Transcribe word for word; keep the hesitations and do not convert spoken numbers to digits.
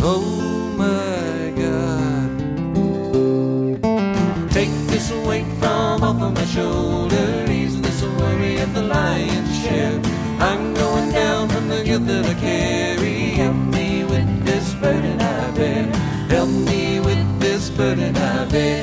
Oh my God. Take this weight from off of my shoulder, ease this worry of the lion's share. I'm going down from the guilt that I carry. Help me with this burden I bear. Help me with this burden I bear.